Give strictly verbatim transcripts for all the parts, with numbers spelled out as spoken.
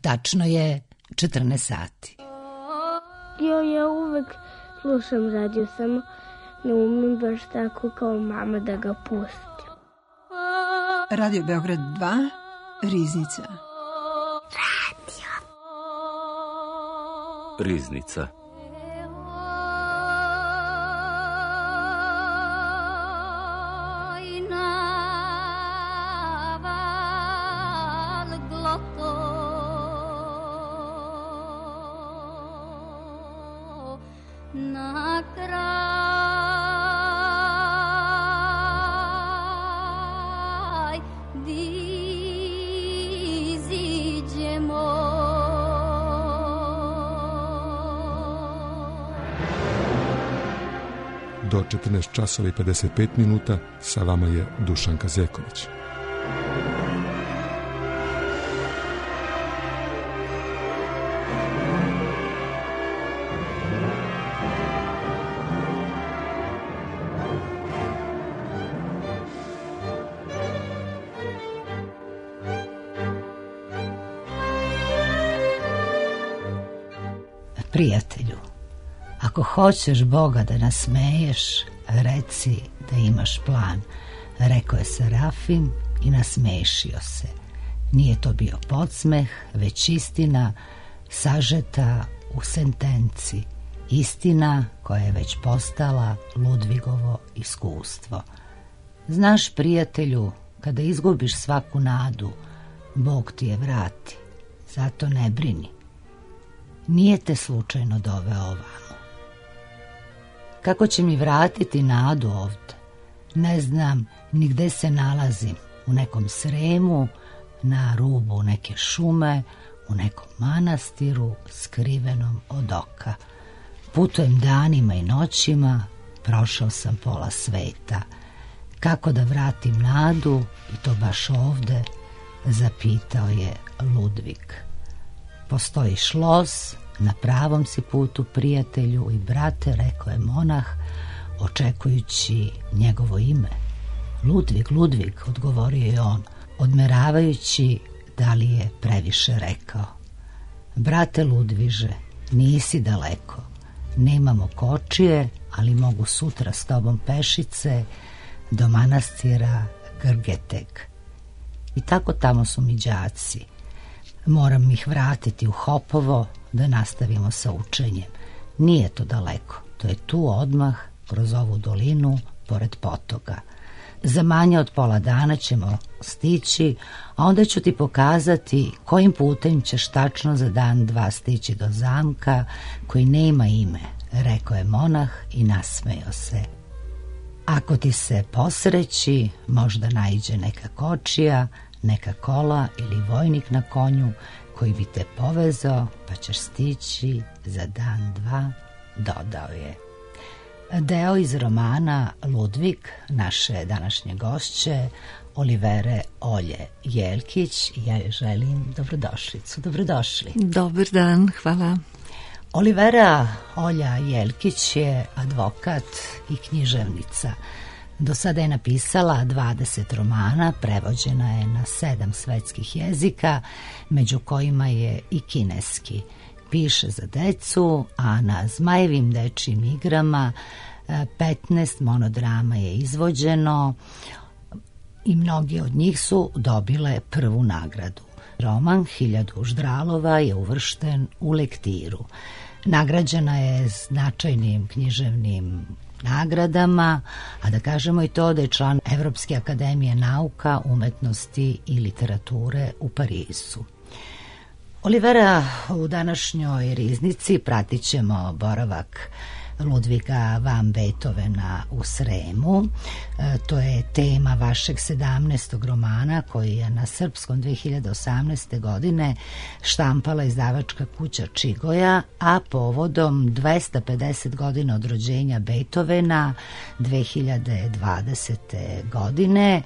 Tačno je četrnaest sati. Jo, ja uvek slušam radio, samo ne umem baš tako kao mama da ga pustim. Radio Beograd dva, Riznica. Radio. Riznica. Do četrnaest časova i pedeset pet minuta sa vama je Dušanka Zeković. Prijatelju, ako hoćeš Boga da nasmeješ, reci da imaš plan, rekao je Serafim i nasmešio se. Nije to bio podsmeh, već istina sažeta u sentenci, istina koja je već postala Ludvigovo iskustvo. Znaš, prijatelju, kada izgubiš svaku nadu, Bog ti je vrati, zato ne brini. Nije te slučajno doveo ovamo. Kako će mi vratiti nadu ovde? Ne znam ni gde se nalazim, u nekom Sremu, na rubu neke šume, u nekom manastiru skrivenom od oka. Putujem danima i noćima, prošao sam pola sveta. Kako da vratim nadu, i to baš ovde, zapitao je Ludvig. Postoji šlos, na pravom si putu, prijatelju i brate, rekao je monah, očekujući njegovo ime. Ludvig, Ludvig, odgovorio je on, odmeravajući da li je previše rekao. Brate Ludviže, nisi daleko, nemamo kočije, ali mogu sutra s tobom pešice do manastira Grgeteg. I tako tamo su mi đaci. Moram ih vratiti u Hopovo da nastavimo sa učenjem. Nije to daleko, to je tu odmah, kroz ovu dolinu, pored potoka. Za manje od pola dana ćemo stići, a onda ću ti pokazati kojim putem ćeš tačno za dan dva stići do zamka koji nema ime, rekao je monah i nasmejao se. Ako ti se posreći, možda naiđe neka kočija, neka kola ili vojnik na konju koji bi te povezao, pa ćeš stići za dan, dva, dodao je. Deo iz romana Ludvig, naše današnje gošće, Olivere Olje Jelkić. Ja joj želim dobrodošlicu. Dobrodošli. Dobar dan, hvala. Olivera Olja Jelkić je advokat i književnica. Do sada je napisala dvadeset romana, prevođena je na sedam svetskih jezika, među kojima je i kineski. Piše za decu, a na Zmajevim dečijim igrama petnaest monodrama je izvođeno i mnogi od njih su dobile prvu nagradu. Roman Hiljadu ždralova je uvršten u lektiru. Nagrađena je značajnim književnim nagradama, a da kažemo i to da je član Evropske akademije nauka, umetnosti i literature u Parizu. Olivera, u današnjoj riznici pratit ćemo boravak Ludviga van Beethovena u Sremu. E, to je tema vašeg sedamnaestog romana koji je na srpskom dve hiljade osamnaeste. godine štampala izdavačka kuća Čigoja, a povodom dvesta pedeset godina od rođenja Beethovena dve hiljade dvadesete. godine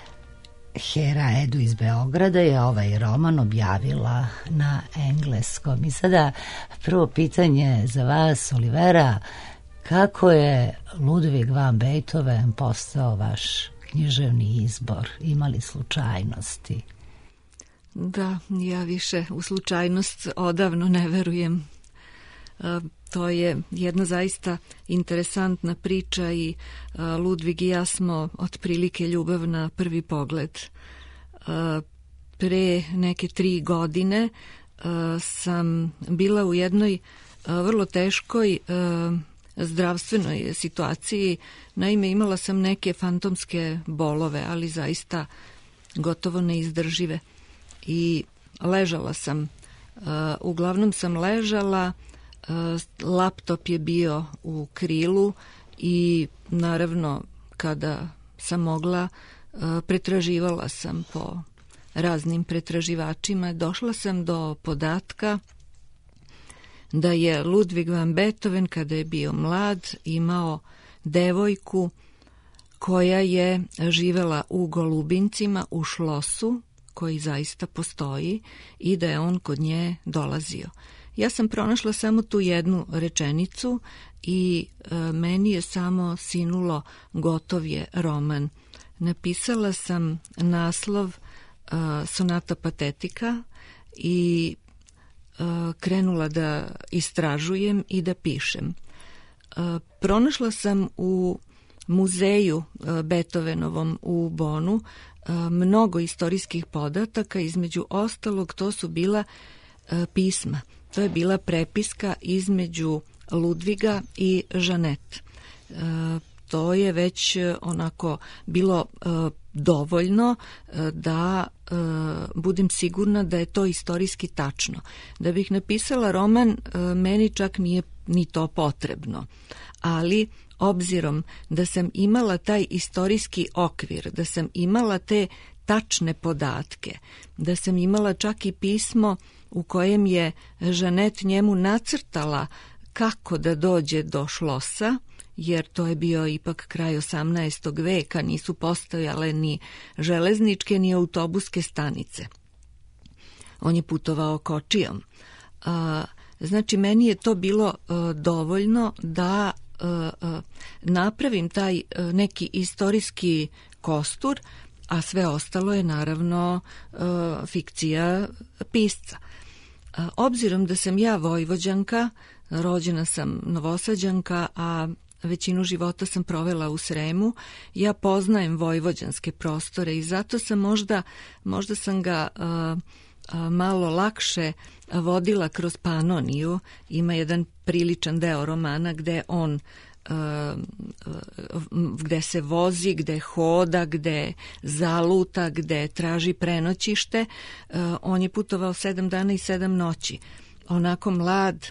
Hera Edu iz Beograda je ovaj roman objavila na engleskom. I sada prvo pitanje za vas, Olivera, kako je Ludvig van Beethoven postao vaš književni izbor? Ima li slučajnosti? Da, ja više u slučajnost odavno ne verujem. To je jedna zaista interesantna priča i Ludvig i ja smo otprilike ljubav na prvi pogled. Pre neke tri godine sam bila u jednoj vrlo teškoj zdravstvenoj situaciji. Naime, imala sam neke fantomske bolove, ali zaista gotovo neizdržive. I ležala sam. Uglavnom sam ležala, laptop je bio u krilu i naravno kada sam mogla pretraživala sam po raznim pretraživačima. Došla sam do podatka da je Ludwig van Beethoven kada je bio mlad imao devojku koja je živela u Golubincima u šlosu koji zaista postoji i da je on kod nje dolazio. Ja sam pronašla samo tu jednu rečenicu i e, meni je samo sinulo gotov je roman. Napisala sam naslov e, Sonata patetika i e, krenula da istražujem i da pišem. E, pronašla sam u muzeju e, Beethovenovom u Bonu e, mnogo istorijskih podataka, između ostalog to su bila e, pisma. To je bila prepiska između Ludviga i Žanet. E, to je već onako bilo e, dovoljno e, da e, budem sigurna da je to istorijski tačno. Da bih napisala roman, e, meni čak nije ni to potrebno. Ali obzirom da sam imala taj istorijski okvir, da sam imala te tačne podatke, da sam imala čak i pismo u kojem je Žanet njemu nacrtala kako da dođe do šlosa, jer to je bio ipak kraj osamnaestog veka, nisu postojale ni železničke ni autobuske stanice. On je putovao kočijom. A, znači, meni je to bilo a, dovoljno da a, a, napravim taj a, neki istorijski kostur, a sve ostalo je naravno a, fikcija pisca. A, obzirom da sam ja Vojvođanka, rođena sam Novosađanka, a većinu života sam provela u Sremu, ja poznajem vojvođanske prostore i zato sam možda, možda sam ga a, a, malo lakše vodila kroz Panoniju. Ima jedan priličan deo romana gde on a, gde se vozi, gde hoda, gde zaluta, gde traži prenoćište. A, on je putovao sedam dana i sedam noći. Onako mlad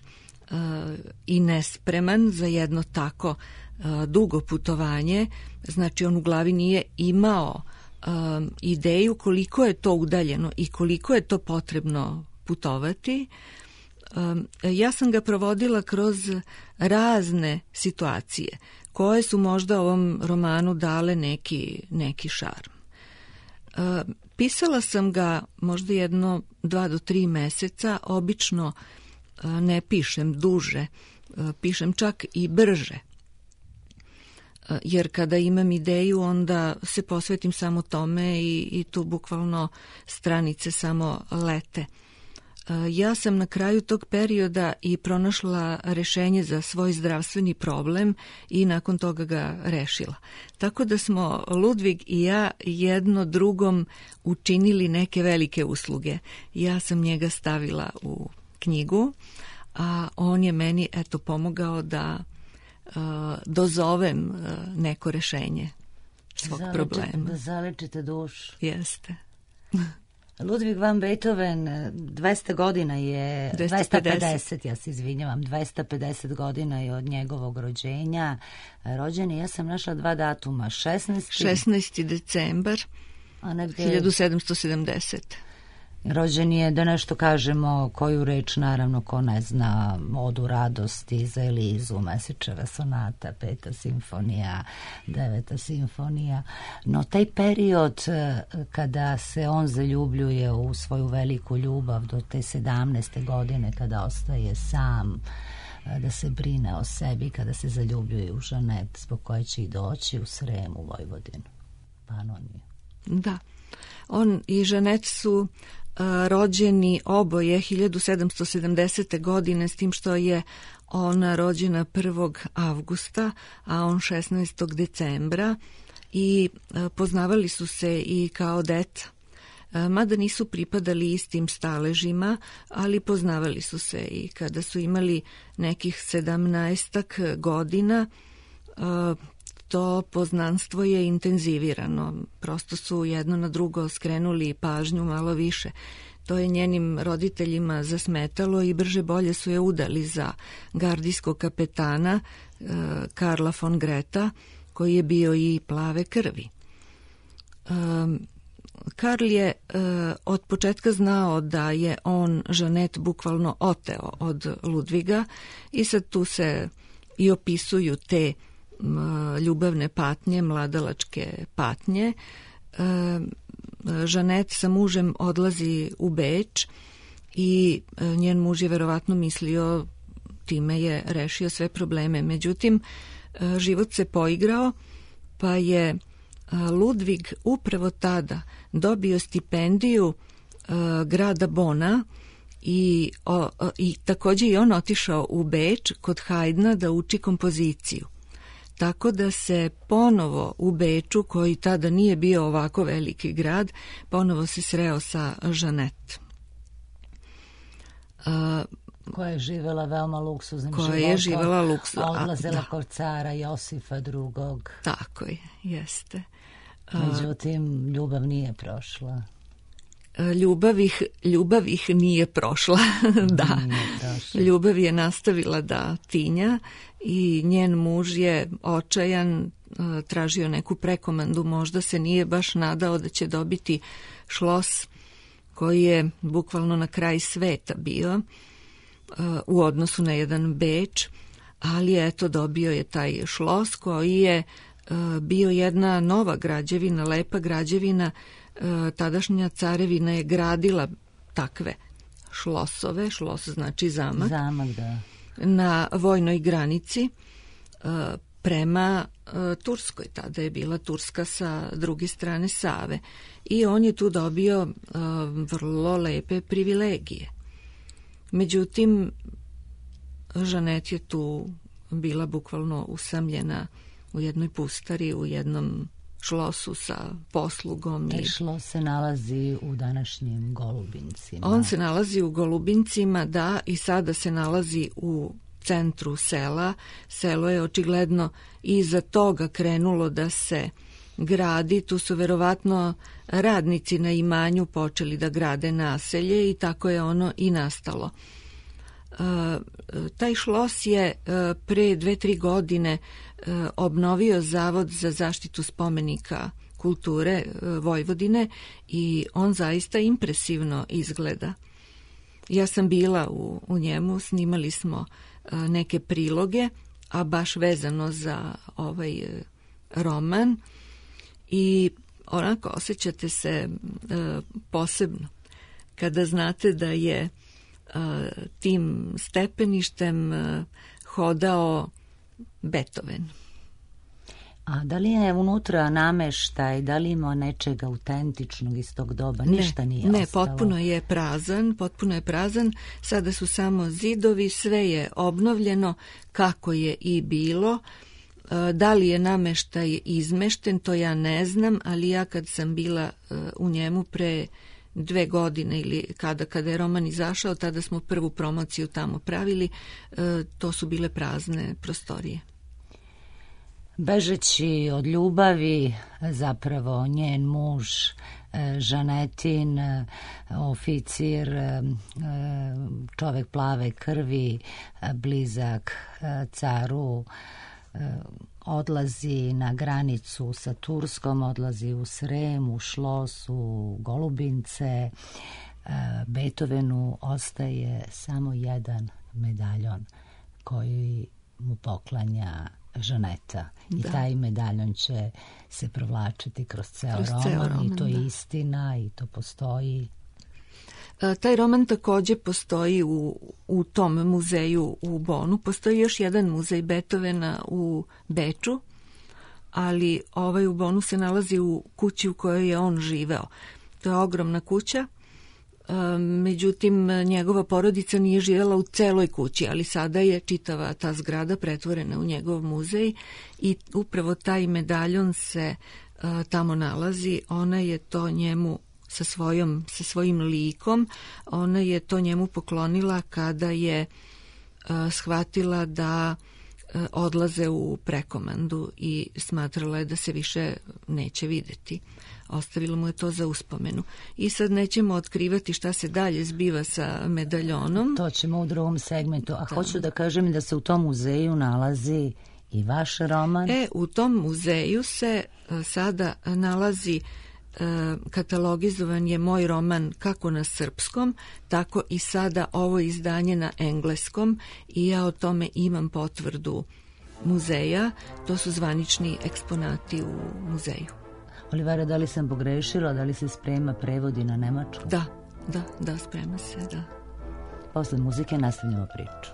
i nespreman za jedno tako dugo putovanje, znači on u glavi nije imao um, ideju koliko je to udaljeno i koliko je to potrebno putovati. Um, ja sam ga provodila kroz razne situacije koje su možda ovom romanu dale neki, neki šarm. Um, pisala sam ga možda jedno dva do tri meseca, obično ne pišem duže, pišem čak i brže. Jer kada imam ideju, onda se posvetim samo tome i, i tu bukvalno stranice samo lete. Ja sam na kraju tog perioda i pronašla rešenje za svoj zdravstveni problem i nakon toga ga rešila. Tako da smo Ludvig i ja jedno drugom učinili neke velike usluge. Ja sam njega stavila u knjigu, a on je meni eto pomogao da uh, dozovem uh, neko rešenje svog Zalečite, problema. Da zalečite dušu. Jeste. Ludwig van Beethoven dvesta godina je, dvesta pedeset, ja se izvinjavam, dvesta pedeset godina je od njegovog rođenja. Rođen je, ja sam našla dva datuma, šesnaesti šesnaesti decembar a negde hiljadu sedamsto sedamdeset. Rođen je, da nešto kažemo, koju reč, naravno, ko ne zna, Odu radosti, za Elizu, Mesečeva sonata, peta simfonija, deveta simfonija. No taj period kada se on zaljubljuje u svoju veliku ljubav do te sedamnaeste godine, kada ostaje sam, da se brine o sebi, kada se zaljubljuje u Žanet, zbog koje će i doći u Srem, u Vojvodinu, Panoniju. Da. On i Žanet su rođeni oboje hiljadu sedamsto sedamdesete. godine, s tim što je ona rođena prvog avgusta, a on šesnaestog decembra, i poznavali su se i kao deca. Mada nisu pripadali istim staležima, ali poznavali su se i kada su imali nekih sedamnaestak godina, to poznanstvo je intenzivirano. Prosto su jedno na drugo skrenuli pažnju malo više. To je njenim roditeljima zasmetalo i brže bolje su je udali za gardijskog kapetana Karla von Greta, koji je bio i plave krvi. Karl je od početka znao da je on Jeanette bukvalno oteo od Ludviga i sad tu se i opisuju te ljubavne patnje, mladalačke patnje. Jeanette sa mužem odlazi u Beč i njen muž je verovatno mislio time je rešio sve probleme. Međutim, život se poigrao, pa je Ludvig upravo tada dobio stipendiju grada Bona i, o, i također i on otišao u Beč kod Haydna da uči kompoziciju. Tako da se ponovo u Beču, koji tada nije bio ovako veliki grad, ponovo se sreo sa Jeanette. Koja je živjela veoma luksuznim životom. Koja je živjela luksuznim. A odlazila da. Kod cara Josifa drugog. Tako je, jeste. Međutim, ljubav nije prošla. Ljubav ih, ljubav ih nije prošla, da. Nije prošla. Ljubav je nastavila da tinja i njen muž je očajan, tražio neku prekomandu, možda se nije baš nadao da će dobiti šlos koji je bukvalno na kraj sveta bio u odnosu na jedan Beč, ali eto dobio je taj šlos koji je bio jedna nova građevina, lepa građevina. Tadašnja carevina je gradila takve šlosove, šlos znači zamak, zamak da. Na vojnoj granici prema Turskoj. Tada je bila Turska sa druge strane Save i on je tu dobio vrlo lepe privilegije. Međutim, Jeanette je tu bila bukvalno usamljena u jednoj pustari, u jednom šlosu sa poslugom. Taj šlos se nalazi u današnjim Golubincima. On se nalazi u Golubincima, da, i sada se nalazi u centru sela. Selo je očigledno iza toga krenulo da se gradi. Tu su verovatno radnici na imanju počeli da grade naselje i tako je ono i nastalo. Taj šlos je pre dve, tri godine obnovio Zavod za zaštitu spomenika kulture Vojvodine i on zaista impresivno izgleda. Ja sam bila u, u njemu, snimali smo neke priloge, a baš vezano za ovaj roman i onako osjećate se posebno kada znate da je tim stepeništem hodao Beethoven. A da li je unutra nameštaj, da li ima nečega autentičnog iz tog doba? Ne, Ništa nije ne, ostalo. potpuno je prazan, potpuno je prazan. Sada su samo zidovi, sve je obnovljeno kako je i bilo. Da li je nameštaj izmešten, to ja ne znam, ali ja kad sam bila u njemu pre dve godine ili kada, kada je roman izašao, tada smo prvu promociju tamo pravili, to su bile prazne prostorije. Bežeći od ljubavi, zapravo njen muž, Žanetin, oficir, čovek plave krvi, blizak caru, odlazi na granicu sa Turskom, odlazi u Srem, u Šlos, u Golubince. Beethovenu ostaje samo jedan medaljon koji mu poklanja Žaneta. I da. Taj medaljon će se provlačiti kroz ceo kroz roman, ceo roman i to je da. Istina i to postoji. Taj roman također postoji u, u tom muzeju u Bonu. Postoji još jedan muzej Beethovena u Beču, ali ovaj u Bonu se nalazi u kući u kojoj je on živeo. To je ogromna kuća. Međutim, njegova porodica nije živjela u celoj kući, ali sada je čitava ta zgrada pretvorena u njegov muzej i upravo taj medaljon se tamo nalazi. Ona je to njemu sa, svojom, sa svojim likom, ona je to njemu poklonila kada je shvatila da odlaze u prekomandu i smatrala je da se više neće videti. Ostavila mu je to za uspomenu. I sad nećemo otkrivati šta se dalje zbiva sa medaljonom. To ćemo u drugom segmentu. A da. Hoću da kažem da se u tom muzeju nalazi i vaš roman. E, u tom muzeju se sada nalazi katalogizovan je moj roman kako na srpskom, tako i sada ovo izdanje na engleskom i ja o tome imam potvrdu muzeja. To su zvanični eksponati u muzeju. Olivera, da li sam pogrešila, da li se sprema prevodi na nemačku? Da, da, da, sprema se, da. Posle muzike nastavljamo priču.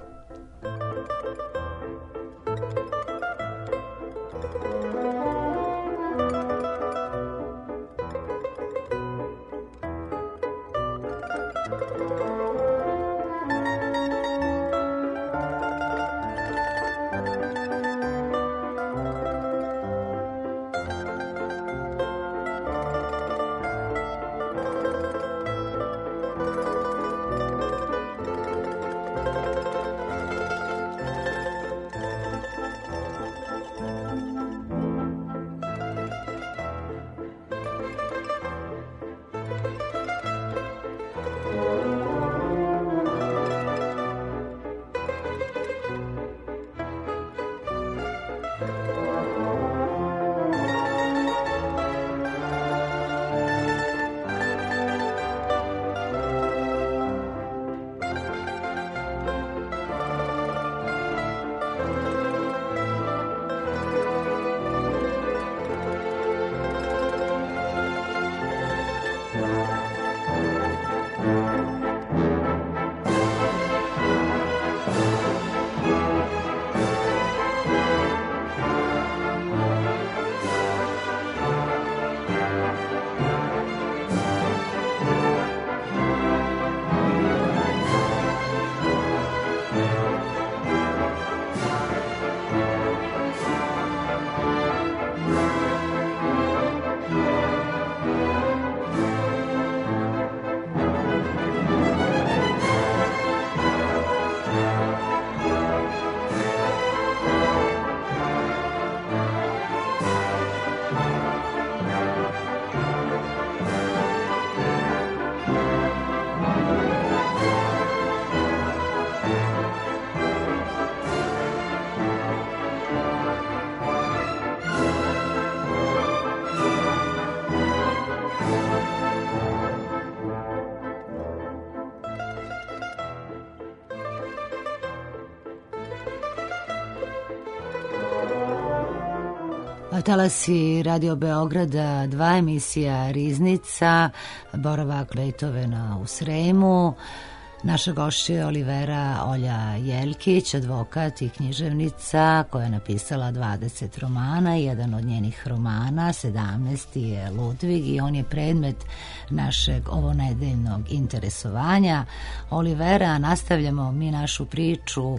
Talasi Radio Beograda, dva emisija Riznica, boravak Beethovena u Sremu. Naša gošća je Olivera Olja Jelkić, advokat i književnica koja je napisala dvadeset romana. Jedan od njenih romana, sedamnaesti, je Ludvig i on je predmet našeg ovonedeljnog interesovanja. Olivera, nastavljamo mi našu priču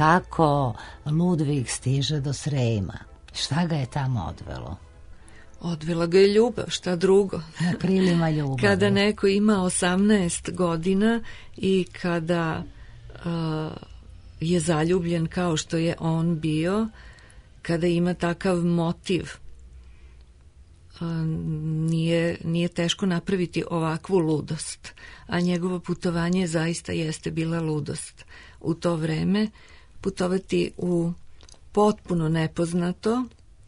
kako Ludvig stiže do Srema. Šta ga je tamo odvelo? Odvela ga je ljubav, šta drugo. Na krilima ljubavi. Kada neko ima osamnaest godina i kada uh, je zaljubljen kao što je on bio, kada ima takav motiv, uh, nije, nije teško napraviti ovakvu ludost. A njegovo putovanje zaista jeste bila ludost. U to vreme putovati u potpuno nepoznato,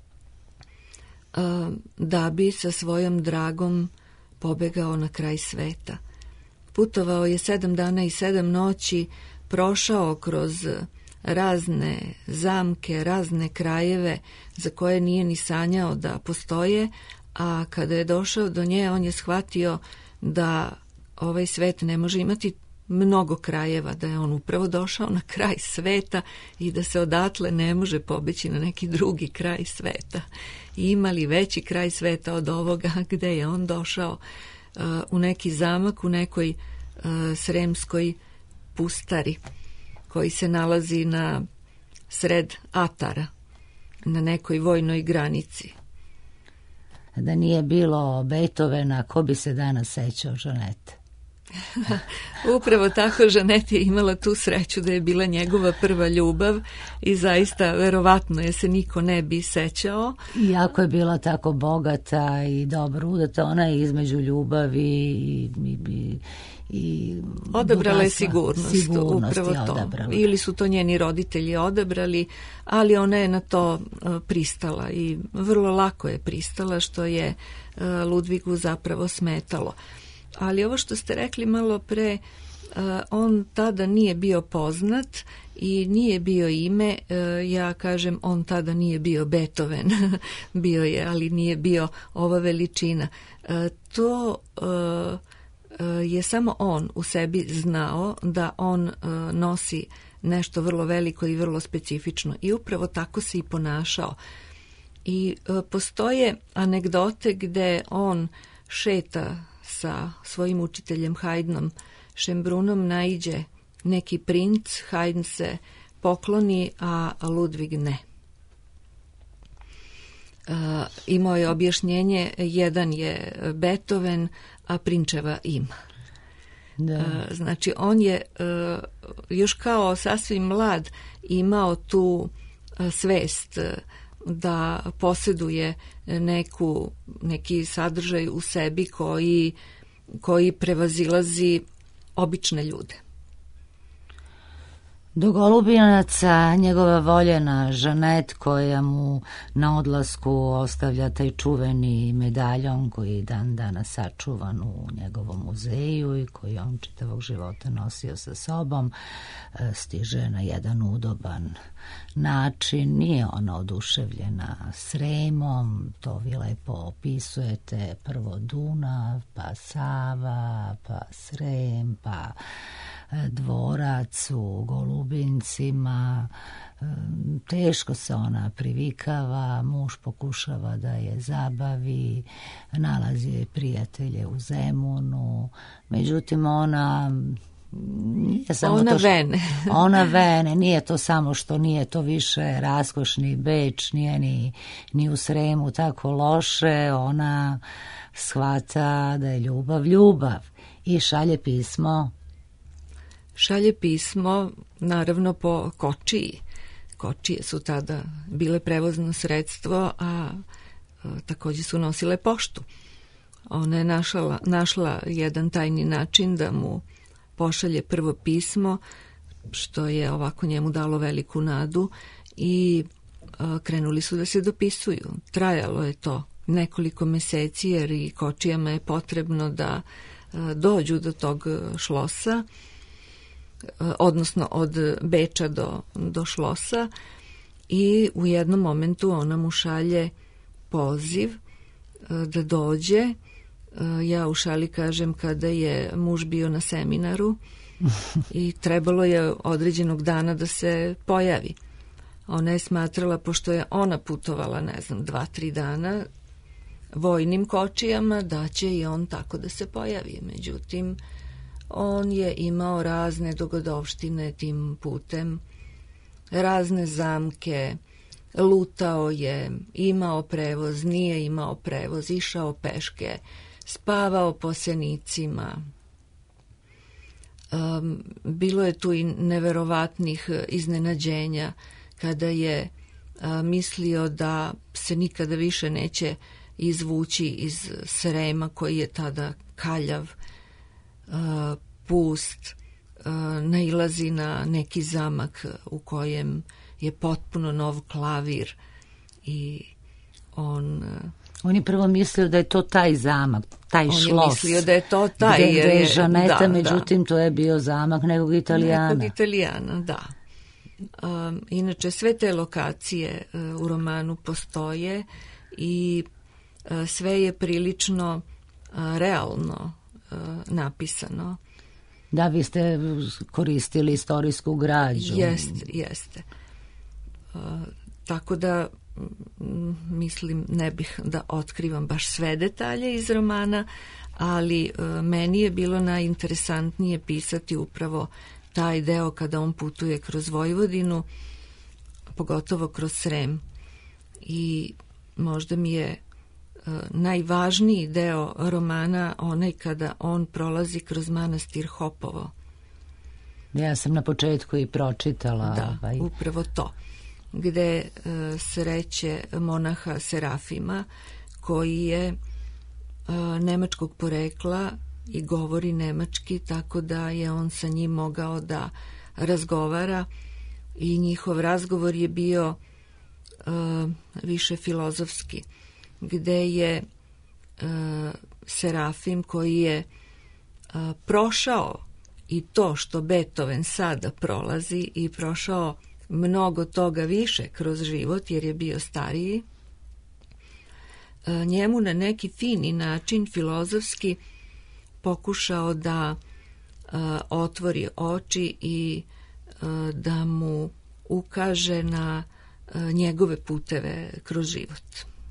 da bi sa svojom dragom pobegao na kraj sveta. Putovao je sedam dana i sedam noći, prošao kroz razne zamke, razne krajeve za koje nije ni sanjao da postoje, a kada je došao do nje, on je shvatio da ovaj svet ne može imati mnogo krajeva, da je on upravo došao na kraj sveta i da se odatle ne može pobeći na neki drugi kraj sveta. I ima li veći kraj sveta od ovoga gde je on došao uh, u neki zamak, u nekoj Sremskoj pustari koji se nalazi na sred atara, na nekoj vojnoj granici. Da nije bilo Beethovena, ko bi se danas sećao Žanete? Upravo tako, Žanet je imala tu sreću da je bila njegova prva ljubav i zaista verovatno je se niko ne bi sećao. Iako je bila tako bogata i dobro udata, ona je između ljubavi i, i, i, i odabrala je sigurnost, sigurnost upravo je to. Odabrala. Ili su to njeni roditelji odabrali, ali ona je na to pristala i vrlo lako je pristala, što je Ludvigu zapravo smetalo. Ali ovo što ste rekli malo pre, on tada nije bio poznat i nije bio ime, ja kažem on tada nije bio Beethoven, bio je, ali nije bio ova veličina. To je samo on u sebi znao da on nosi nešto vrlo veliko i vrlo specifično i upravo tako se i ponašao. I postoje anegdote gde on šeta sa svojim učiteljem Haydnom Schönbrunnom, naiđe neki princ, Haydn se pokloni, a Ludvig ne. Uh, imao je objašnjenje, jedan je Beethoven, a prinčeva ima. Da. Uh, znači, on je uh, još kao sasvim mlad imao tu uh, svest uh, da posjeduje neku, neki sadržaj u sebi koji, koji prevazilazi obične ljude. Do Golubinaca njegova voljena Žanet, koja mu na odlasku ostavlja taj čuveni medaljon koji dan danas sačuvan u njegovom muzeju i koji on čitavog života nosio sa sobom, stiže na jedan udoban način. Nije ona oduševljena Sremom, to vi lepo opisujete, prvo Dunav, pa Sava, pa Srem, pa dvorac u Golubincima. Teško se ona privikava, muž pokušava da je zabavi, nalazi je prijatelje u Zemunu, međutim ona nije samo ona to što, vene. ona vene, nije to samo što nije to više raskošni Beč, nije ni, ni u Sremu tako loše, ona shvata da je ljubav ljubav i šalje pismo. Šalje pismo, naravno po kočiji. Kočije su tada bile prevozno sredstvo, a, a također su nosile poštu. Ona je našla, našla jedan tajni način da mu pošalje prvo pismo, što je ovako njemu dalo veliku nadu i a, krenuli su da se dopisuju. Trajalo je to nekoliko meseci jer i kočijama je potrebno da a, dođu do tog šlosa, odnosno od Beča do, do šlosa, i u jednom momentu ona mu šalje poziv da dođe. Ja u šali kažem kada je muž bio na seminaru i trebalo je određenog dana da se pojavi. Ona je smatrala, pošto je ona putovala, ne znam, dva, tri dana vojnim kočijama, da će i on tako da se pojavi. Međutim, on je imao razne dogodovštine tim putem, razne zamke, lutao je, imao prevoz, nije imao prevoz, išao peške, spavao po senicima. Um, bilo je tu i neverovatnih iznenađenja kada je a, mislio da se nikada više neće izvući iz Srema koji je tada kaljav, a, pust, a, nailazi na neki zamak u kojem je potpuno nov klavir i on... On je prvo mislio da je to taj zamak, taj on šlos. On je mislio da je to taj. Gde, jer gde je je Žaneta, da, međutim da. to je bio zamak nekog Italijana. Nekog Italijana, da. Um, inače, sve te lokacije uh, u romanu postoje i uh, sve je prilično uh, realno uh, napisano. Da, vi ste koristili istorijsku građu. Jeste, jeste. Uh, tako da mislim, ne bih da otkrivam baš sve detalje iz romana, ali meni je bilo najinteresantnije pisati upravo taj deo kada on putuje kroz Vojvodinu, pogotovo kroz Srem. I možda mi je najvažniji deo romana onaj kada on prolazi kroz manastir Hopovo. Ja sam na početku i pročitala. Da, ovaj. upravo to. Gde uh, sreće monaha Serafima, koji je uh, nemačkog porekla i govori nemački, tako da je on sa njim mogao da razgovara i njihov razgovor je bio uh, više filozofski, gde je uh, Serafim, koji je uh, prošao i to što Beethoven sada prolazi i prošao mnogo toga više kroz život jer je bio stariji, njemu na neki fini način filozofski pokušao da otvori oči i da mu ukaže na njegove puteve kroz život.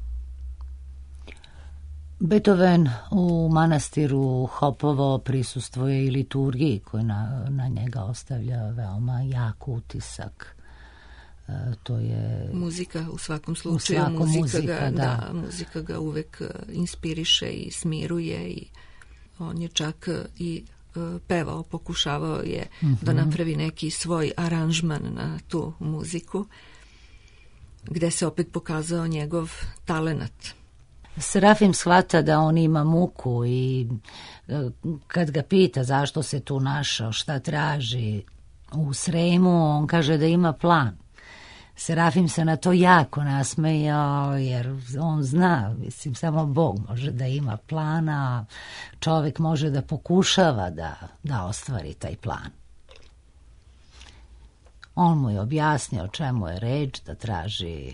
Beethoven u manastiru Hopovo prisustvuje i liturgiji koja na, na njega ostavlja veoma jak utisak. E, to je... Muzika u svakom slučaju. U svakom muzika, muzika, ga, da. da. Muzika ga uvek inspiriše i smiruje i on je čak i pevao, pokušavao je mm-hmm. da napravi neki svoj aranžman na tu muziku, gde se opet pokazao njegov talenat. Serafim shvata da on ima muku i kad ga pita zašto se tu našao, šta traži u Sremu, on kaže da ima plan. Serafim se na to jako nasmejao jer on zna, mislim, samo Bog može da ima plana, čovjek može da pokušava da, da ostvari taj plan. On mu je objasnio o čemu je reč, da traži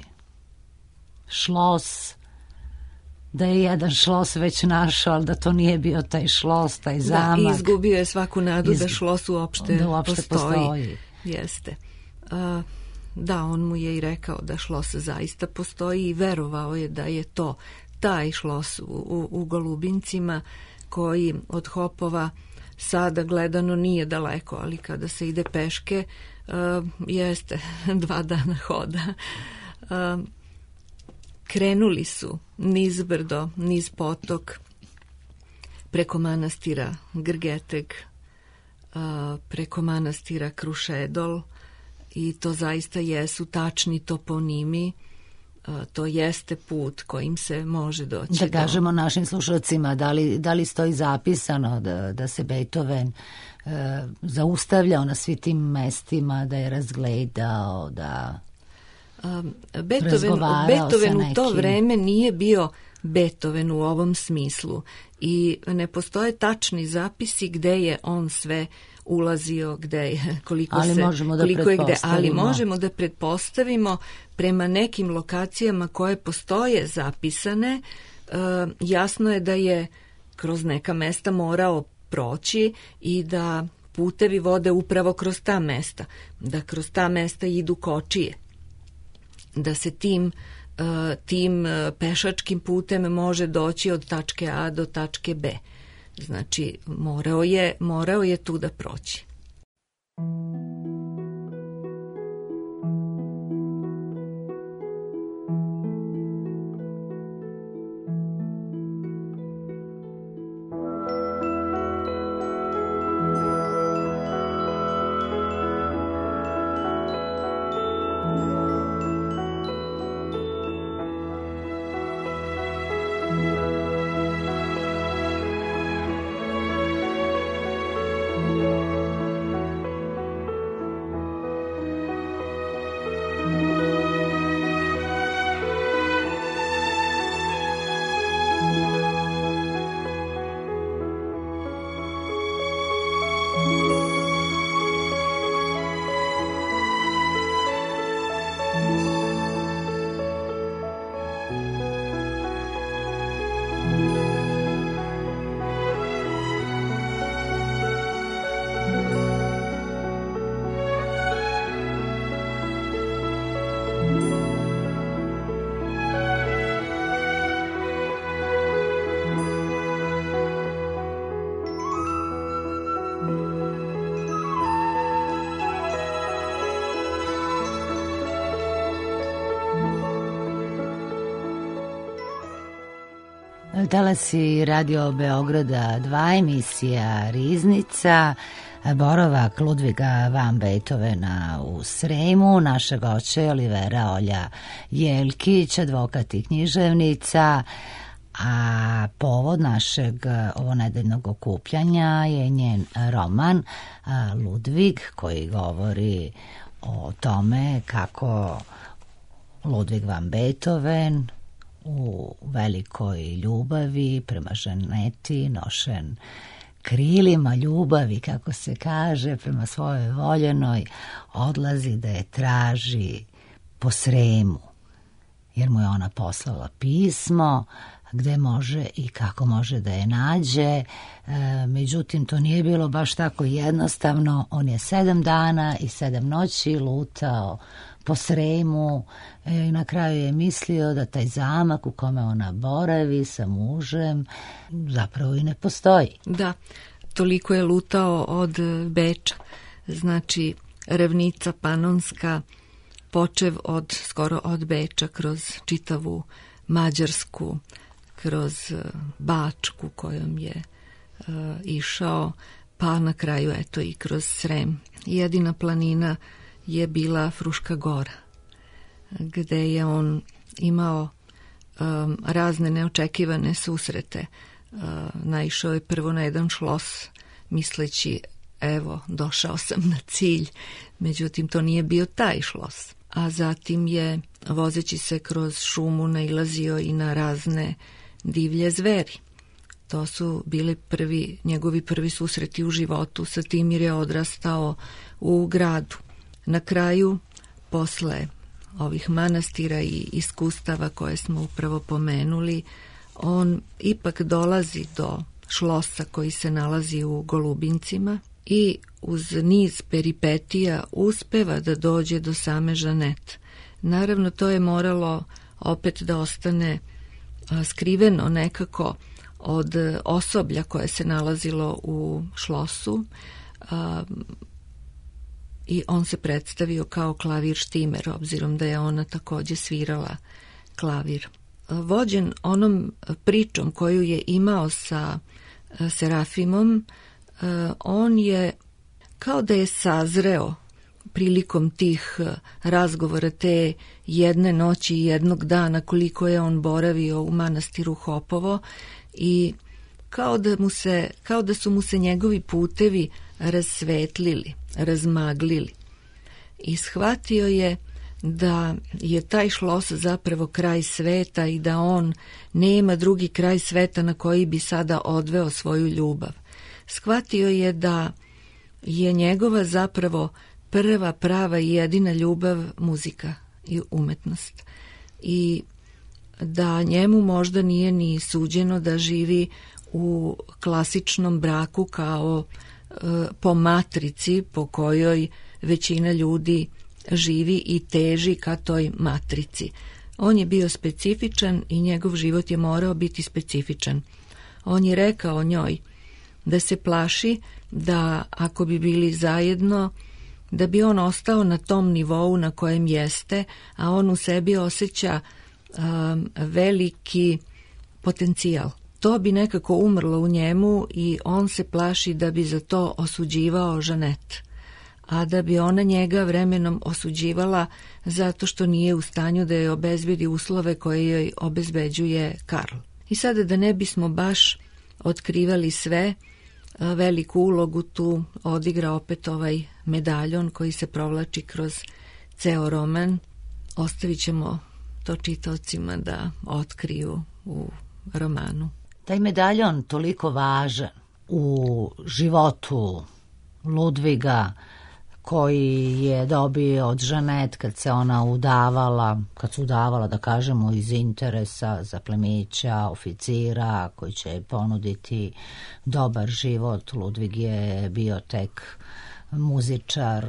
šlos, da je jedan šlos već našao, ali da to nije bio taj šlos, taj zamak. Da, i izgubio je svaku nadu Izg... da šlos uopšte, da uopšte postoji. postoji. Jeste. A, da, on mu je i rekao da šlos zaista postoji i verovao je da je to taj šlos u, u, u Golubincima koji od Hopova sada gledano nije daleko, ali kada se ide peške a, jeste dva dana hoda. A, Krenuli su niz brdo, niz potok, preko manastira Grgeteg, preko manastira Krušedol i to zaista jesu tačni toponimi, to jeste put kojim se može doći. Da kažemo do... našim slušalcima, da li, da li stoji zapisano da, da se Beethoven e, zaustavljao na svi tim mestima, da je razgledao, da... Um, Beethoven, Beethoven u to vreme nije bio Beethoven u ovom smislu i ne postoje tačni zapisi gde je on sve ulazio, gde je, koliko ali se, možemo da koliko je gde, ali možemo da pretpostavimo prema nekim lokacijama koje postoje zapisane, uh, jasno je da je kroz neka mesta morao proći i da putevi vode upravo kroz ta mesta, da kroz ta mesta idu kočije, da se tim, tim pešačkim putem može doći od tačke A do tačke B. Znači, morao je, morao je tu da proći. Talasi Radio Beograda dva, emisija Riznica, boravak Ludviga van Beethovena u Sremu, našeg oče Olivera Olja Jelkić, advokat i književnica, a povod našeg ovonedeljnog okupljanja je njen roman Ludvig, koji govori o tome kako Ludvig van Beethoven u velikoj ljubavi prema Žaneti, nošen krilima ljubavi, kako se kaže, prema svojoj voljenoj, odlazi da je traži po Sremu, jer mu je ona poslala pismo gde može i kako može da je nađe. E, međutim, to nije bilo baš tako jednostavno. On je sedam dana i sedam noći lutao po Sremu e, i na kraju je mislio da taj zamak u kome ona boravi sa mužem zapravo i ne postoji. Da, toliko je lutao od Beča. Znači, ravnica Panonska, počev od, skoro od Beča, kroz čitavu Mađarsku, kroz Bačku kojom je uh, išao, pa na kraju eto i kroz Srem. Jedina planina je bila Fruška Gora, gde je on imao um, razne neočekivane susrete. Uh, naišao je prvo na jedan šlos, misleći evo, došao sam na cilj, međutim to nije bio taj šlos. A zatim je, vozeći se kroz šumu, nailazio i na razne divlje zveri. To su bili prvi, njegovi prvi susreti u životu sa tim, jer je odrastao u gradu. Na kraju, posle ovih manastira i iskustava koje smo upravo pomenuli, on ipak dolazi do šlosa koji se nalazi u Golubincima i uz niz peripetija uspeva da dođe do same Žanet. Naravno, to je moralo opet da ostane skriveno nekako od osoblja koje se nalazilo u šlosu, i on se predstavio kao klavir štimer, obzirom da je ona takođe svirala klavir. Vođen onom pričom koju je imao sa Serafimom, on je kao da je sazreo prilikom tih razgovora te jedne noći i jednog dana koliko je on boravio u manastiru Hopovo, i kao da, mu se, kao da su mu se njegovi putevi rasvetlili, razmaglili. I shvatio je da je taj šlos zapravo kraj sveta i da on nema drugi kraj sveta na koji bi sada odveo svoju ljubav. Shvatio je da je njegova zapravo prva, prava i jedina ljubav muzika i umetnost. I da njemu možda nije ni suđeno da živi u klasičnom braku kao e, po matrici po kojoj većina ljudi živi i teži ka toj matrici. On je bio specifičan i njegov život je morao biti specifičan. On je rekao njoj da se plaši da ako bi bili zajedno, da bi on ostao na tom nivou na kojem jeste, a on u sebi osjeća um, veliki potencijal. To bi nekako umrlo u njemu i on se plaši da bi za to osuđivao Žanet, a da bi ona njega vremenom osuđivala zato što nije u stanju da joj obezbedi uslove koje joj obezbeđuje Karl. I sada, da ne bismo baš otkrivali sve, veliku ulogu tu odigra opet ovaj medaljon koji se provlači kroz ceo roman. Ostavit ćemo to čitaocima da otkriju u romanu. Taj medaljon toliko važan u životu Ludviga, koji je dobio od Žanet kad se ona udavala, kad su udavala, da kažemo, iz interesa za plemića, oficira koji će ponuditi dobar život. Ludvig je bio tek muzičar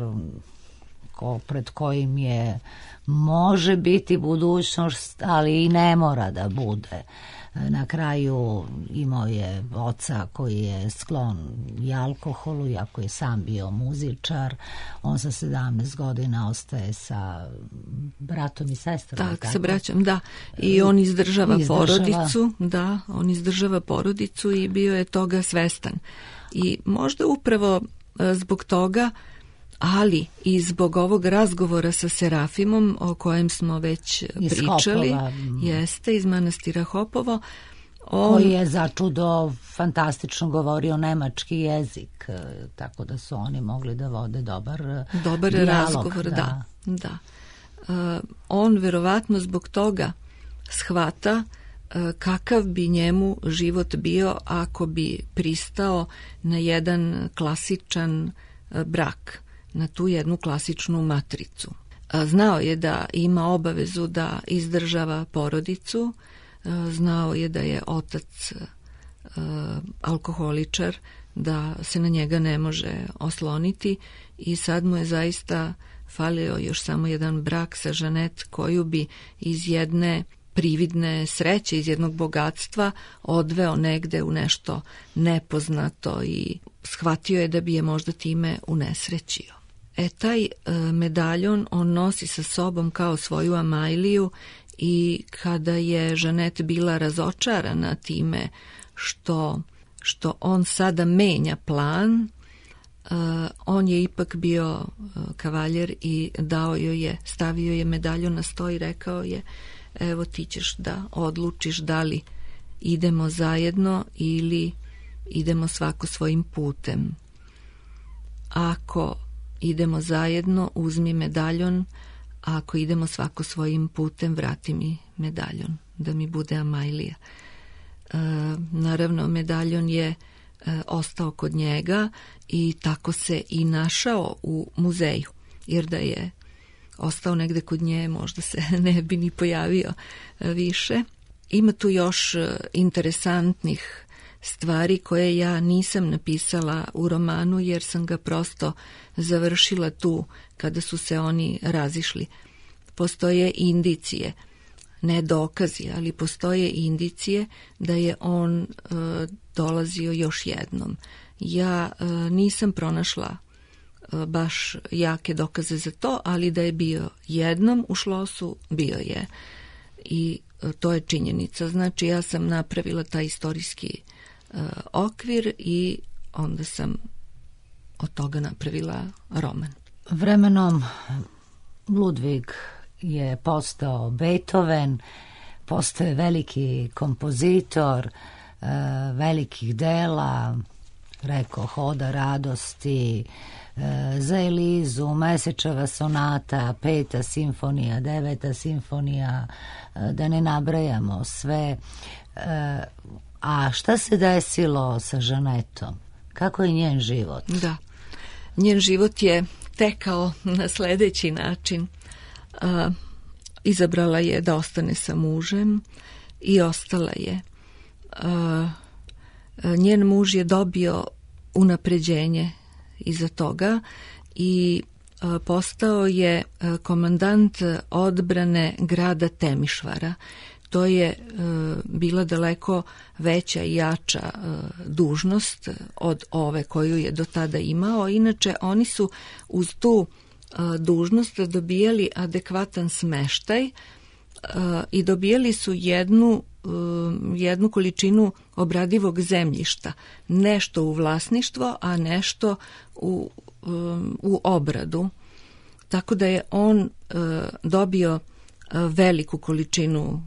ko, pred kojim je može biti budućnost, ali i ne mora da bude. Na kraju imao je oca koji je sklon i alkoholu, iako je sam bio muzičar. On sa sedamnaest godina ostaje sa bratom i sestrom. Tak, tako? Sa braćom, da. I on izdržava, izdržava porodicu. Da, on izdržava porodicu i bio je toga svestan. I možda upravo zbog toga, ali i zbog ovog razgovora sa Serafimom o kojem smo već iz pričali, Hopova. Jeste, iz manastira Hopovo, on, koji je za čudo fantastično govorio nemački jezik, tako da su oni mogli da vode dobar, dobar dijalog, razgovor. Da, da. da. Uh, on verovatno zbog toga shvata uh, kakav bi njemu život bio ako bi pristao na jedan klasičan uh, brak, na tu jednu klasičnu matricu. Znao je da ima obavezu da izdržava porodicu, znao je da je otac alkoholičar, da se na njega ne može osloniti i sad mu je zaista falio još samo jedan brak sa Žanet koju bi iz jedne prividne sreće, iz jednog bogatstva odveo negde u nešto nepoznato i shvatio je da bi je možda time unesrećio. E, taj e, medaljon on nosi sa sobom kao svoju Amajliju i kada je Žanet bila razočarana time što, što on sada menja plan, e, on je ipak bio e, kavaljer i dao joj je, stavio je medaljon na sto i rekao je: evo, ti ćeš da odlučiš da li idemo zajedno ili idemo svako svojim putem. Ako idemo zajedno, uzmi medaljon, a ako idemo svako svojim putem, vrati mi medaljon, da mi bude Amajlija. E, naravno, medaljon je e, ostao kod njega i tako se i našao u muzeju, jer da je ostao negde kod nje, možda se ne bi ni pojavio više. Ima tu još interesantnih stvari koje ja nisam napisala u romanu, jer sam ga prosto završila tu kada su se oni razišli. Postoje indicije, ne dokazi, ali postoje indicije da je on e, dolazio još jednom. Ja e, nisam pronašla e, baš jake dokaze za to, ali da je bio jednom u Šlosu, bio je. I e, to je činjenica. Znači, ja sam napravila taj istorijski e, okvir i onda sam od toga napravila roman. Vremenom Ludvig je postao Beethoven, postao je veliki kompozitor e, velikih dela, rekao Hoda radosti, e, za Elizu, Mesečeva sonata, peta simfonija, deveta simfonija, e, da ne nabrajamo sve. E, a šta se desilo sa Žanetom? Kako je njen život? Da, njen život je tekao na sledeći način. A, izabrala je da ostane sa mužem i ostala je. A, njen muž je dobio unapređenje iza toga i a, postao je a, komandant odbrane grada Temišvara. To je e, bila daleko veća i jača e, dužnost od ove koju je do tada imao. Inače, oni su uz tu e, dužnost dobijali adekvatan smeštaj e, i dobijali su jednu, e, jednu količinu obradivog zemljišta. Nešto u vlasništvo, a nešto u, e, u obradu. Tako da je on e, dobio e, veliku količinu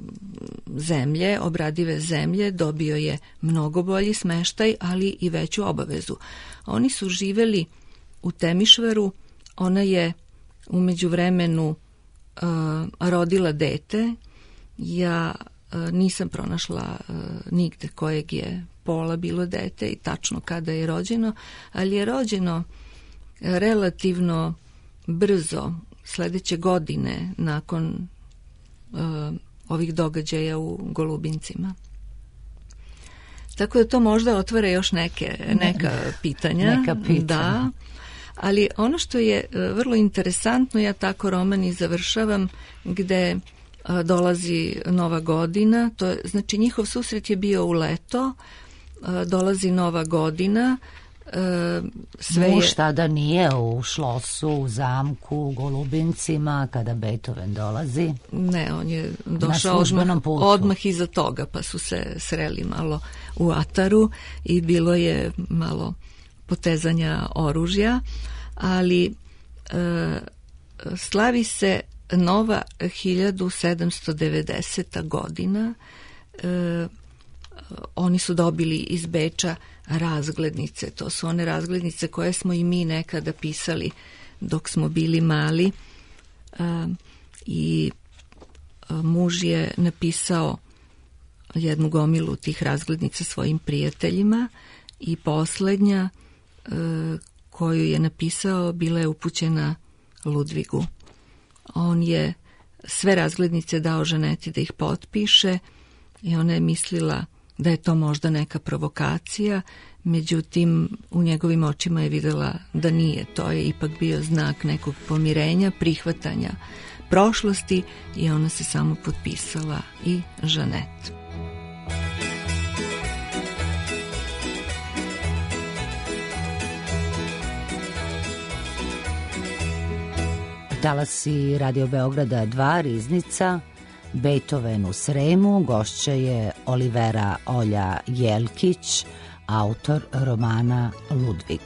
zemlje, obradive zemlje, dobio je mnogo bolji smeštaj, ali i veću obavezu. Oni su živeli u Temišvaru, ona je u međuvremenu uh, rodila dete. Ja uh, nisam pronašla uh, nigde kojeg je pola bilo dete i tačno kada je rođeno, ali je rođeno relativno brzo, sledeće godine nakon uh, ovih događaja u Golubincima. Tako da to možda otvara još neke, neka pitanja. Neka pitanja. Da, ali ono što je vrlo interesantno, ja tako roman i završavam, gde dolazi Nova godina, to je, znači njihov susret je bio u leto, dolazi Nova godina, sve Muž je... tada nije u šlosu, u zamku, u Golubincima, kada Beethoven dolazi. Ne, on je došao odmah, odmah iza toga, pa su se sreli malo u ataru i bilo je malo potezanja oružja, ali e, slavi se Nova hiljadu sedamsto devedeseta godina. E, oni su dobili iz Beča razglednice. To su one razglednice koje smo i mi nekada pisali dok smo bili mali. E, I muž je napisao jednu gomilu tih razglednica svojim prijateljima i poslednja e, koju je napisao bila je upućena Ludvigu. On je sve razglednice dao Žaneti da ih potpiše i ona je mislila da je to možda neka provokacija, međutim u njegovim očima je videla da nije. To je ipak bio znak nekog pomirenja, prihvatanja prošlosti i ona se samo potpisala i Žanet. Talasi Radio Beograda dva, Riznica, Beethoven u Sremu. Gošća je Olivera Olja Jelkić, autor romana Ludvig.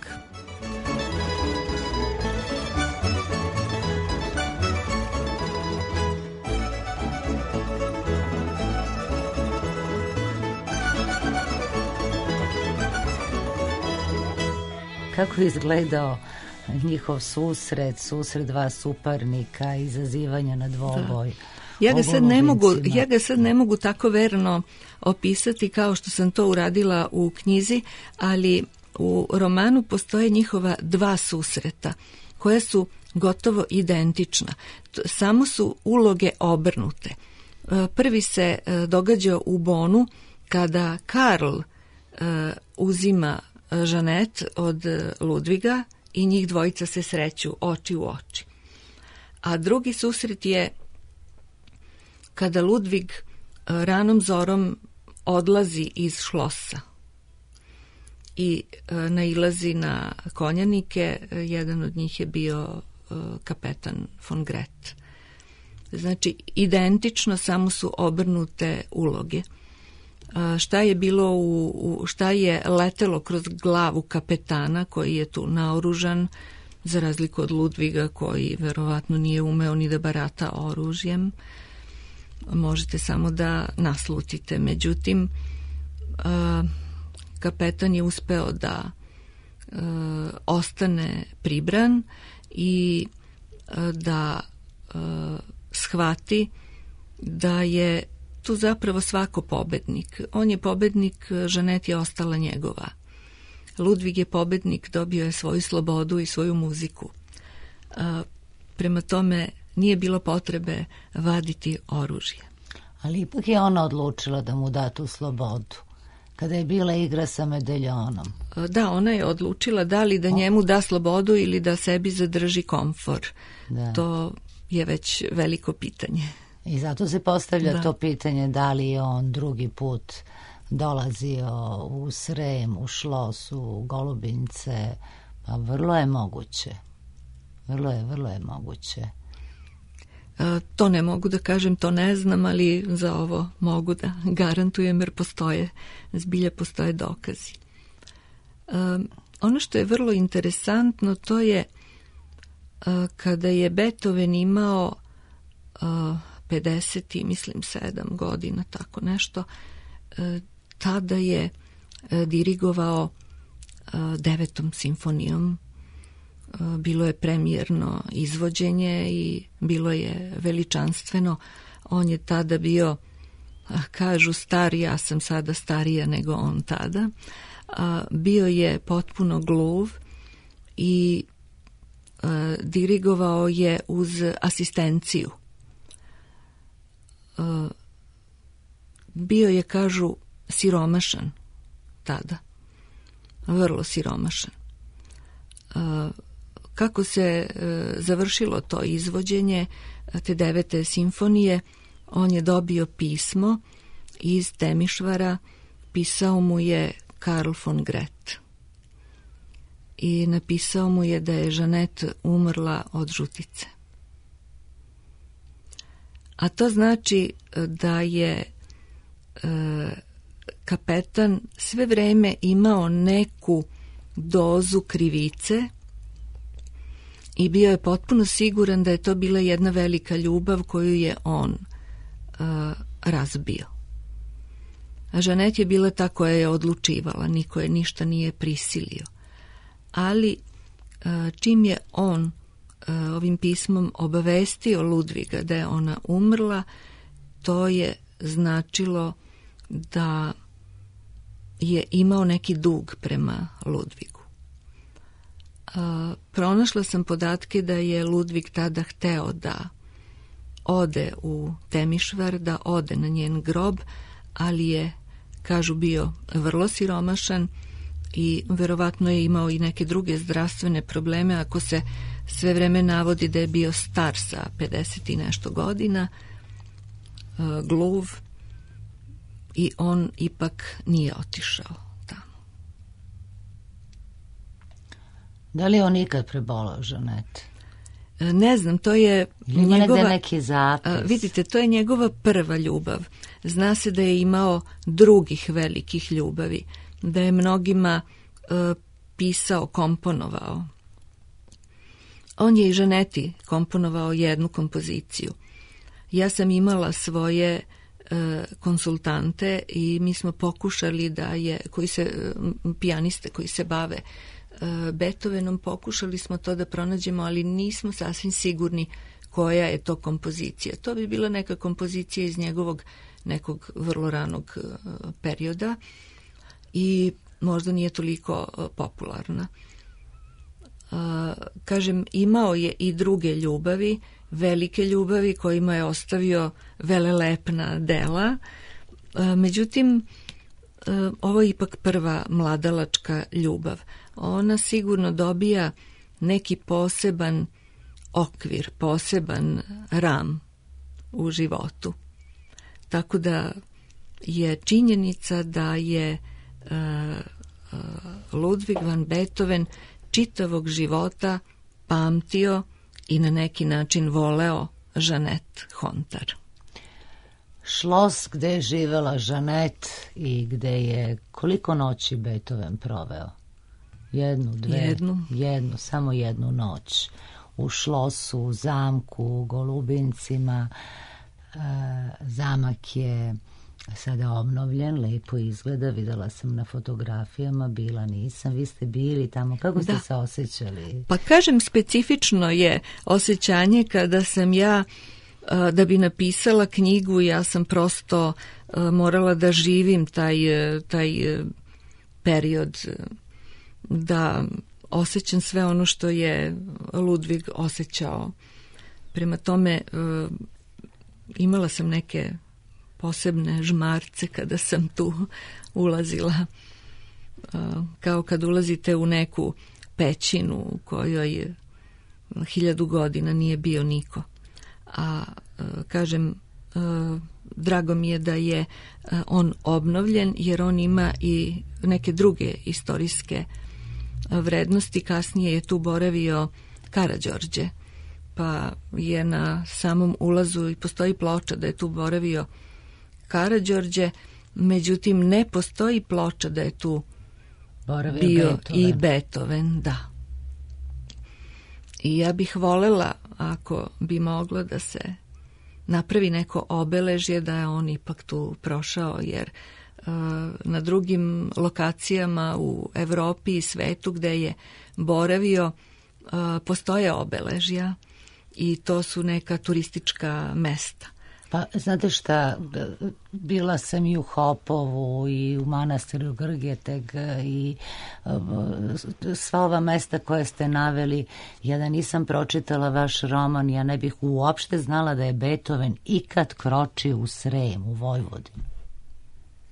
Kako je izgledao njihov susret, susret dva suparnika, izazivanja na dvoboj? Da. Ja ga sad ne mogu, ja ga sad ne mogu tako verno opisati kao što sam to uradila u knjizi, ali u romanu postoje njihova dva susreta koja su gotovo identična. Samo su uloge obrnute. Prvi se događa u Bonu kada Karl uzima Žanet od Ludviga i njih dvojica se sreću oči u oči. A drugi susret je kada Ludvig ranom zorom odlazi iz šlosa i nailazi na konjanike. Jedan od njih je bio kapetan von Gret. Znači, identično, samo su obrnute uloge. Šta je bilo u, u šta je letelo kroz glavu kapetana koji je tu naoružan, za razliku od Ludviga koji verovatno nije umeo ni da barata oružjem, možete samo da naslutite. Međutim, kapetan je uspeo da ostane pribran i da shvati da je tu zapravo svako pobednik. On je pobednik, Žanet je ostala njegova. Ludvig je pobednik, dobio je svoju slobodu i svoju muziku. Prema tome nije bilo potrebe vaditi oružje. Ali ipak je ona odlučila da mu da tu slobodu, kada je bila igra sa medaljonom. Da, ona je odlučila da li da njemu da slobodu ili da sebi zadrži komfor. Da. To je već veliko pitanje. I zato se postavlja da. to pitanje da li je on drugi put dolazio u Srem, u Šlos, u Golubince. Pa vrlo je moguće. Vrlo je, vrlo je moguće. A, to ne mogu da kažem, to ne znam, ali za ovo mogu da garantujem jer postoje, zbilja postoje dokazi. A, ono što je vrlo interesantno to je a, kada je Beethoven imao a, pedeset, mislim, sedam godina, tako nešto, a, tada je a, dirigovao a, devetom simfonijom. Bilo je premijerno izvođenje i bilo je veličanstveno. On je tada bio, kažu star, ja sam sada starija nego on tada. Bio je potpuno gluv i dirigovao je uz asistenciju. Bio je, kažu, siromašan tada. Vrlo siromašan. Kako se e, završilo to izvođenje te devete simfonije, on je dobio pismo iz Temišvara, pisao mu je Karl von Gret. I napisao mu je da je Žanet umrla od žutice. A to znači da je e, kapetan sve vreme imao neku dozu krivice i bio je potpuno siguran da je to bila jedna velika ljubav koju je on e, razbio. A Žanet je bila ta koja je odlučivala, niko je ništa nije prisilio. Ali čim je on ovim pismom obavestio Ludviga da je ona umrla, to je značilo da je imao neki dug prema Ludvigu. Pronašla sam podatke da je Ludvig tada hteo da ode u Temišvar, da ode na njen grob, ali je, kažu, bio vrlo siromašan i verovatno je imao i neke druge zdravstvene probleme, ako se sve vreme navodi da je bio star sa pedeset i nešto godina, gluv, i on ipak nije otišao tamo. Da li on ikad prebolao Žanet? Ne znam, to je Ima njegova, neki zapis. vidite, to je njegova prva ljubav. Zna se da je imao drugih velikih ljubavi, da je mnogima e, pisao, komponovao. On je i Žaneti komponovao jednu kompoziciju. Ja sam imala svoje e, konsultante i mi smo pokušali da je, koji se, pijaniste koji se bave e, Beethovenom, pokušali smo to da pronađemo, ali nismo sasvim sigurni koja je to kompozicija. To bi bila neka kompozicija iz njegovog nekog vrlo ranog e, perioda i možda nije toliko e, popularna. Uh, kažem, imao je i druge ljubavi, velike ljubavi kojima je ostavio velelepna dela. Uh, međutim, uh, ovo je ipak prva mladalačka ljubav. Ona sigurno dobija neki poseban okvir, poseban ram u životu. Tako da je činjenica da je uh, uh, Ludwig van Beethoven čitavog života pamtio i na neki način voleo Žanet Hontar. Šlos gde je živela Žanet i gde je koliko noći Beethoven proveo? Jednu, dve? Jednu. Jednu, samo jednu noć. U šlosu, u zamku, u Golubincima. E, zamak je sada obnovljen, lepo izgleda, videla sam na fotografijama, bila nisam, vi ste bili tamo, kako ste da. se osjećali? Pa kažem, specifično je osjećanje kada sam ja, da bi napisala knjigu, ja sam prosto morala da živim taj, taj period, da osjećam sve ono što je Ludvig osjećao. Prema tome, imala sam neke posebne žmarce kada sam tu ulazila, kao kad ulazite u neku pećinu u kojoj hiljadu godina nije bio niko. A kažem, drago mi je da je on obnovljen, jer on ima i neke druge istorijske vrednosti. Kasnije je tu boravio Karađorđe, pa je na samom ulazu i postoji ploča da je tu boravio Karađorđe, međutim ne postoji ploča da je tu boravio bio Beethoven. i Beethoven, da. I ja bih volela, ako bi moglo, da se napravi neko obeležje da je on ipak tu prošao, jer uh, na drugim lokacijama u Evropi i svetu gde je boravio uh, postoje obeležja i to su neka turistička mesta. Pa, znate šta, bila sam i u Hopovu i u manastiru Grgeteg i sva ova mesta koje ste naveli, ja da nisam pročitala vaš roman, ja ne bih uopšte znala da je Beethoven ikad kročio u Srem, u Vojvodinu.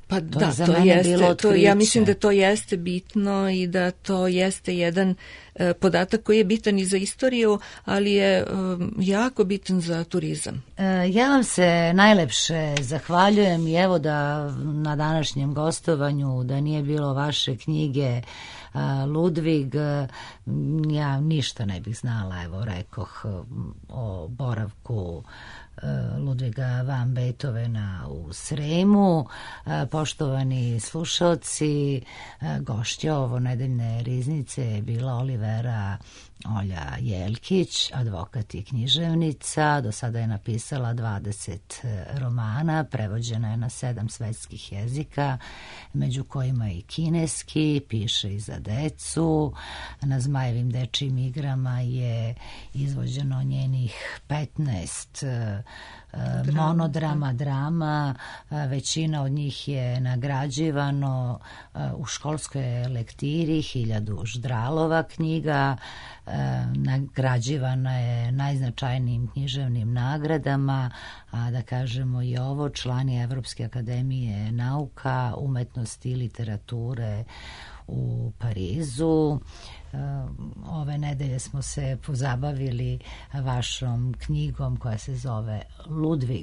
Pa to da, je za to mene jeste, bilo to, ja mislim da to jeste bitno i da to jeste jedan e, podatak koji je bitan i za istoriju, ali je e, jako bitan za turizam. E, ja vam se najlepše zahvaljujem i evo da na današnjem gostovanju, da nije bilo vaše knjige Ludvig, ja ništa ne bih znala, evo rekoh o boravku Ludviga van Beethovena u Sremu. Poštovani slušalci, gošća ovo nedeljne riznice je bila Olivera Olja Jelkić, advokat i književnica. Do sada je napisala dvadeset romana, prevođena je na sedam svetskih jezika, među kojima i kineski, piše i za decu. Na Zmajevim dečijim igrama je izvođeno njenih petnaest monodrama, drama, većina od njih je nagrađivano u školskoj lektiri, hiljadu ždralova knjiga, nagrađivana je najznačajnijim književnim nagradama, a da kažemo i ovo, član je Evropske akademije nauka, umetnosti i literature u Parizu. Ove nedelje smo se pozabavili vašom knjigom koja se zove Ludvig,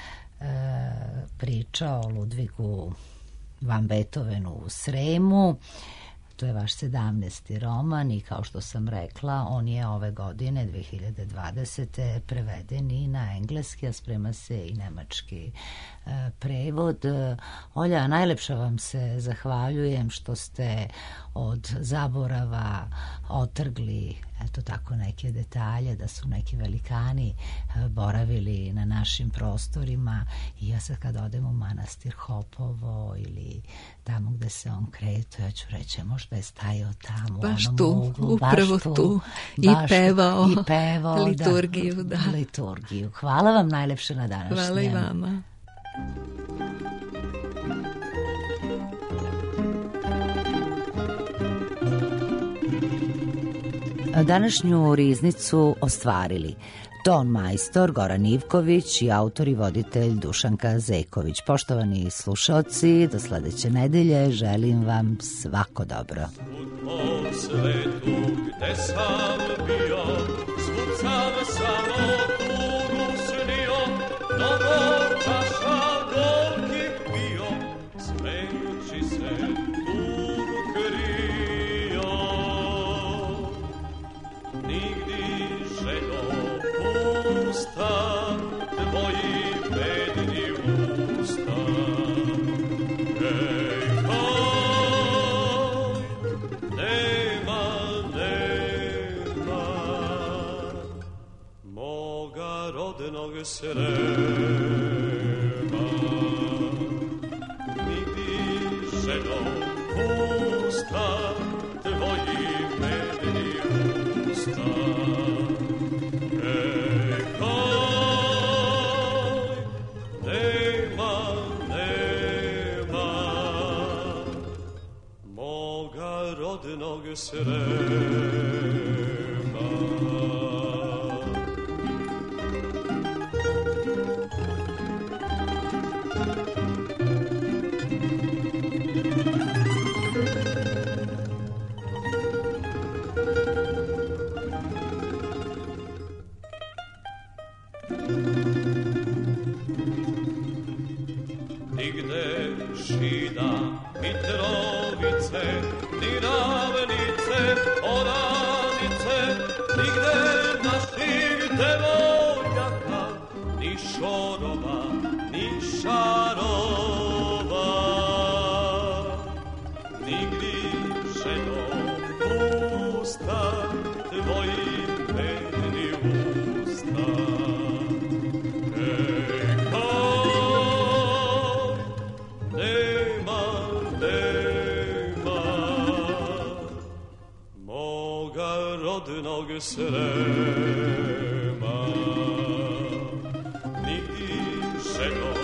priča o Ludvigu van Beethovenu u Sremu. To je vaš sedamnaesti roman i kao što sam rekla, on je ove godine, dve hiljade dvadesete preveden i na engleski, a sprema se i nemački e, prevod. Olja, najlepša vam se zahvaljujem što ste od zaborava otrgli eto tako neke detalje, da su neki velikani boravili na našim prostorima i ja sad kad odem u manastir Hopovo ili tamo gde se on kreto, ja ću reći možda je stajao tamo baš u onom tu, uglu, upravo baš tu, tu i baš pevao, i pevao liturgiju, da, da. liturgiju. Hvala vam najlepše na današnjem. Hvala i vama. Današnju riznicu ostvarili ton majstor Goran Ivković i autor i voditelj Dušanka Zeković. Poštovani slušalci, do sledeće nedelje želim vam svako dobro. U tom svetu gde sam bio, svud sam samo tugu snio, mnogo čaša gorkih pio, smejući se tugu krio. Nigdi željo pusta, tvoji bedni usta. Ej, hoj, nema, nema moga rodnog Srema. Nigdi željo pusta, tvoji bedni usta. Srema. Nigde Šida, Mitrovice, ni Ravnice, Oranice, nigde naših devojaka, ni šorova, ni šarova. Nigdi željo pusta, tvoji bedni usta. Ej, hoj, nema, nema moga rodnog Srema. Nigdi željo